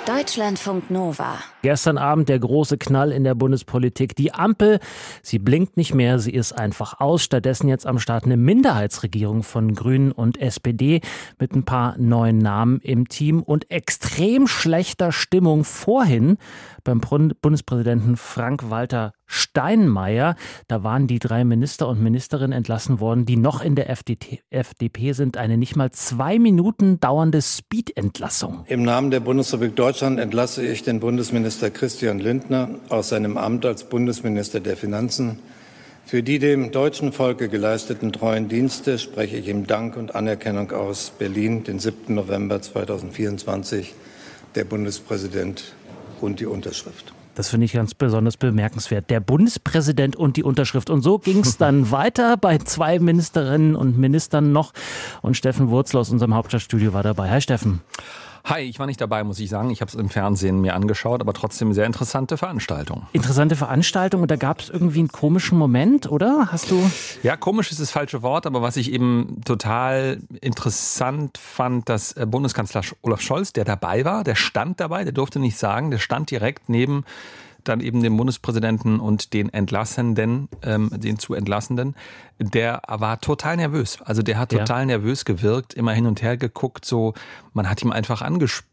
Deutschlandfunk Nova. Gestern Abend der große Knall in der Bundespolitik. Die Ampel, sie blinkt nicht mehr, sie ist einfach aus. Stattdessen jetzt am Start eine Minderheitsregierung von Grünen und SPD mit ein paar neuen Namen im Team und extrem schlechter Stimmung vorhin beim Bundespräsidenten Frank-Walter Steinmeier. Da waren die 3 Minister und Ministerinnen entlassen worden, die noch in der FDP sind. Eine nicht mal 2 Minuten dauernde Speed-Entlassung. Im Namen der Bundesrepublik Deutschland entlasse ich den Bundesminister Christian Lindner aus seinem Amt als Bundesminister der Finanzen. Für die dem deutschen Volke geleisteten treuen Dienste spreche ich ihm Dank und Anerkennung aus. Berlin, den 7. November 2024, der Bundespräsident und die Unterschrift. Das finde ich ganz besonders bemerkenswert. Der Bundespräsident und die Unterschrift. Und so ging es dann weiter bei 2 Ministerinnen und Ministern noch. Und Steffen Wurzel aus unserem Hauptstadtstudio war dabei. Hi Steffen. Hi, ich war nicht dabei, muss ich sagen. Ich habe es im Fernsehen mir angeschaut, aber trotzdem sehr interessante Veranstaltung. Interessante Veranstaltung und da gab es irgendwie einen komischen Moment, oder? Hast du? Ja, komisch ist das falsche Wort, aber was ich eben total interessant fand, dass Bundeskanzler Olaf Scholz, der dabei war, der stand dabei, der durfte nichts sagen, der stand direkt neben dann eben den Bundespräsidenten und den Entlassenden, den zu Entlassenden, der war total nervös. Also der hat total nervös gewirkt, immer hin und her geguckt, so, man hat ihm einfach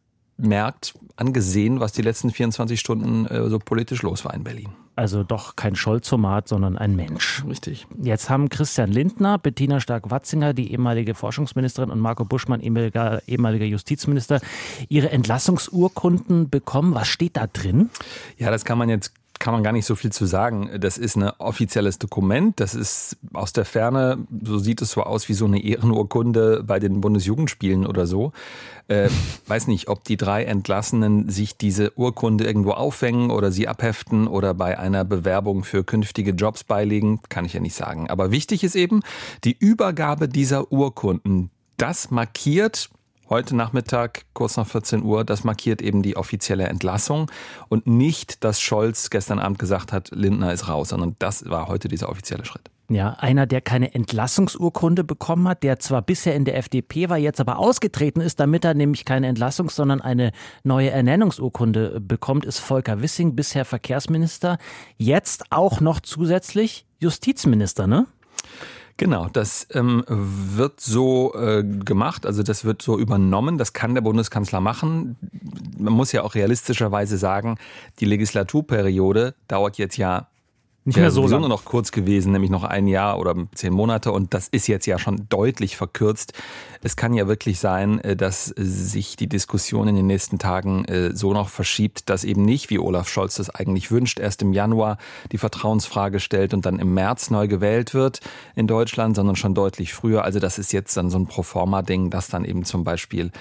angesehen, was die letzten 24 Stunden so politisch los war in Berlin. Also doch kein Scholzomat, sondern ein Mensch. Richtig. Jetzt haben Christian Lindner, Bettina Stark-Watzinger, die ehemalige Forschungsministerin, und Marco Buschmann, ehemaliger Justizminister, ihre Entlassungsurkunden bekommen. Was steht da drin? Ja, das kann man gar nicht so viel zu sagen. Das ist ein offizielles Dokument. Das ist aus der Ferne, so sieht es so aus wie so eine Ehrenurkunde bei den Bundesjugendspielen oder so. Weiß nicht, ob die 3 Entlassenen sich diese Urkunde irgendwo aufhängen oder sie abheften oder bei einer Bewerbung für künftige Jobs beilegen, kann ich ja nicht sagen. Aber wichtig ist eben die Übergabe dieser Urkunden. Das markiert heute Nachmittag, kurz nach 14 Uhr, das markiert eben die offizielle Entlassung und nicht, dass Scholz gestern Abend gesagt hat, Lindner ist raus, sondern das war heute dieser offizielle Schritt. Ja, einer, der keine Entlassungsurkunde bekommen hat, der zwar bisher in der FDP war, jetzt aber ausgetreten ist, damit er nämlich keine Entlassungs-, sondern eine neue Ernennungsurkunde bekommt, ist Volker Wissing, bisher Verkehrsminister, jetzt auch noch zusätzlich Justizminister, ne? Genau, das wird so gemacht, also das wird so übernommen, das kann der Bundeskanzler machen. Man muss ja auch realistischerweise sagen, die Legislaturperiode dauert jetzt ja nicht mehr so lange, nur noch kurz gewesen, nämlich noch 1 Jahr oder 10 Monate und das ist jetzt ja schon deutlich verkürzt. Es kann ja wirklich sein, dass sich die Diskussion in den nächsten Tagen so noch verschiebt, dass eben nicht, wie Olaf Scholz das eigentlich wünscht, erst im Januar die Vertrauensfrage stellt und dann im März neu gewählt wird in Deutschland, sondern schon deutlich früher. Also das ist jetzt dann so ein Proforma-Ding, dass dann eben zum Beispiel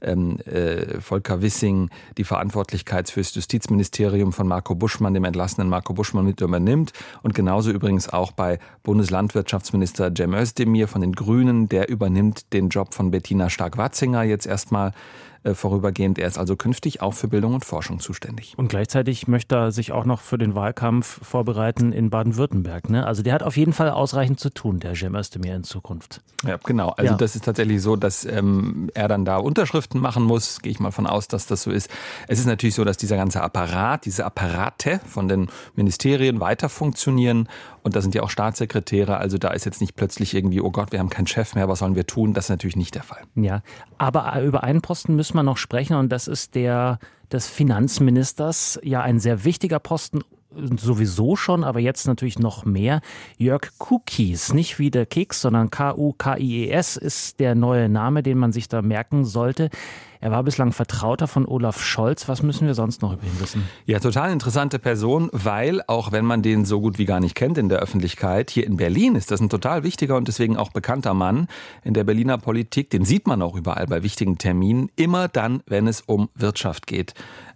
Volker Wissing die Verantwortlichkeit fürs Justizministerium von Marco Buschmann, dem entlassenen Marco Buschmann, mit übernimmt. Und genauso übrigens auch bei Bundeslandwirtschaftsminister Cem Özdemir von den Grünen, der übernimmt den Job von Bettina Stark-Watzinger jetzt erstmal vorübergehend. Er ist also künftig auch für Bildung und Forschung zuständig. Und gleichzeitig möchte er sich auch noch für den Wahlkampf vorbereiten in Baden-Württemberg, ne? Also der hat auf jeden Fall ausreichend zu tun, der Cem Özdemir in Zukunft. Ja, genau. Also das ist tatsächlich so, dass er dann da Unterschriften machen muss. Gehe ich mal von aus, dass das so ist. Es ist natürlich so, dass dieser ganze Apparat, diese Apparate von den Ministerien weiter funktionieren. Und da sind ja auch Staatssekretäre. Also da ist jetzt nicht plötzlich irgendwie, oh Gott, wir haben keinen Chef mehr, was sollen wir tun? Das ist natürlich nicht der Fall. Ja, aber über einen Posten müssen wir noch sprechen und das ist der des Finanzministers. Ja, ein sehr wichtiger Posten sowieso schon, aber jetzt natürlich noch mehr. Jörg Kukies, nicht wie der Keks, sondern K-U-K-I-E-S ist der neue Name, den man sich da merken sollte. Er war bislang Vertrauter von Olaf Scholz. Was müssen wir sonst noch über ihn wissen? Ja, total interessante Person, weil, auch wenn man den so gut wie gar nicht kennt in der Öffentlichkeit, hier in Berlin ist das ein total wichtiger und deswegen auch bekannter Mann in der Berliner Politik. Den sieht man auch überall bei wichtigen Terminen, immer dann, wenn es um Wirtschaft geht.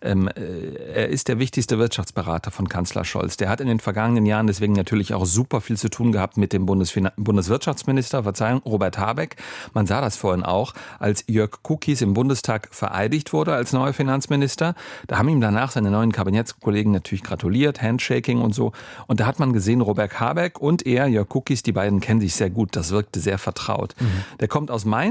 Er ist der wichtigste Wirtschaftsberater von Kanzler Scholz. Der hat in den vergangenen Jahren deswegen natürlich auch super viel zu tun gehabt mit dem Bundeswirtschaftsminister, Robert Habeck. Man sah das vorhin auch, als Jörg Kukies im Bundestag vereidigt wurde als neuer Finanzminister. Da haben ihm danach seine neuen Kabinettskollegen natürlich gratuliert, Handshaking und so. Und da hat man gesehen, Robert Habeck und er, Jörg Kukies, die beiden kennen sich sehr gut. Das wirkte sehr vertraut. Der kommt aus Mainz,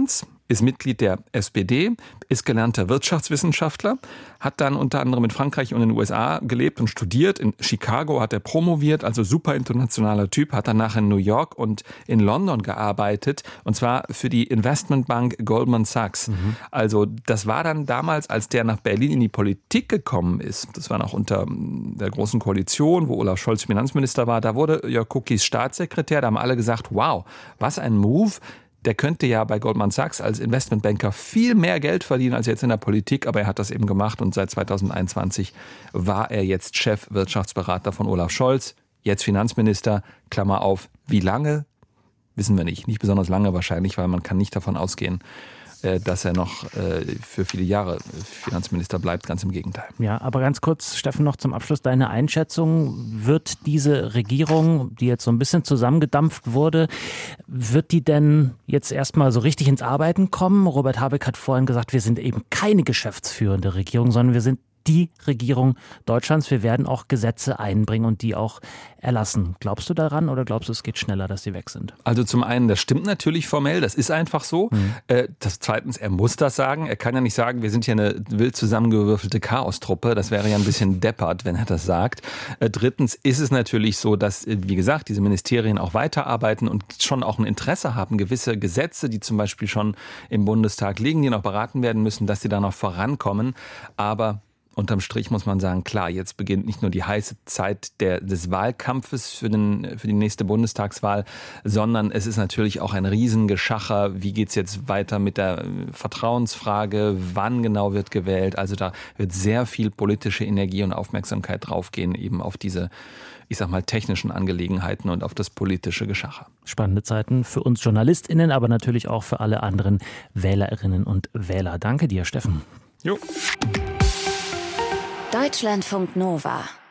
ist Mitglied der SPD, ist gelernter Wirtschaftswissenschaftler, hat dann unter anderem in Frankreich und in den USA gelebt und studiert. In Chicago hat er promoviert, also super internationaler Typ, hat danach in New York und in London gearbeitet, und zwar für die Investmentbank Goldman Sachs. Also das war dann damals, als der nach Berlin in die Politik gekommen ist, das war noch unter der Großen Koalition, wo Olaf Scholz Finanzminister war, da wurde Jörg Kukies Staatssekretär, da haben alle gesagt, wow, was ein Move. Der könnte ja bei Goldman Sachs als Investmentbanker viel mehr Geld verdienen als jetzt in der Politik, aber er hat das eben gemacht und seit 2021 war er jetzt Chefwirtschaftsberater von Olaf Scholz, jetzt Finanzminister, Klammer auf, wie lange, wissen wir nicht besonders lange wahrscheinlich, weil man kann nicht davon ausgehen, dass er noch für viele Jahre Finanzminister bleibt, ganz im Gegenteil. Ja, aber ganz kurz, Steffen, noch zum Abschluss deine Einschätzung. Wird diese Regierung, die jetzt so ein bisschen zusammengedampft wurde, wird die denn jetzt erstmal so richtig ins Arbeiten kommen? Robert Habeck hat vorhin gesagt, wir sind eben keine geschäftsführende Regierung, sondern wir sind die Regierung Deutschlands. Wir werden auch Gesetze einbringen und die auch erlassen. Glaubst du daran oder glaubst du, es geht schneller, dass sie weg sind? Also zum einen, das stimmt natürlich formell, das ist einfach so. Zweitens, er muss das sagen. Er kann ja nicht sagen, wir sind hier eine wild zusammengewürfelte Chaostruppe. Das wäre ja ein bisschen deppert, wenn er das sagt. Drittens ist es natürlich so, dass, wie gesagt, diese Ministerien auch weiterarbeiten und schon auch ein Interesse haben, gewisse Gesetze, die zum Beispiel schon im Bundestag liegen, die noch beraten werden müssen, dass sie da noch vorankommen. Aber unterm Strich muss man sagen, klar, jetzt beginnt nicht nur die heiße Zeit des Wahlkampfes für die nächste Bundestagswahl, sondern es ist natürlich auch ein Riesengeschacher. Wie geht's jetzt weiter mit der Vertrauensfrage? Wann genau wird gewählt? Also da wird sehr viel politische Energie und Aufmerksamkeit draufgehen, eben auf diese, ich sag mal, technischen Angelegenheiten und auf das politische Geschacher. Spannende Zeiten für uns JournalistInnen, aber natürlich auch für alle anderen WählerInnen und Wähler. Danke dir, Steffen. Jo. Deutschlandfunk Nova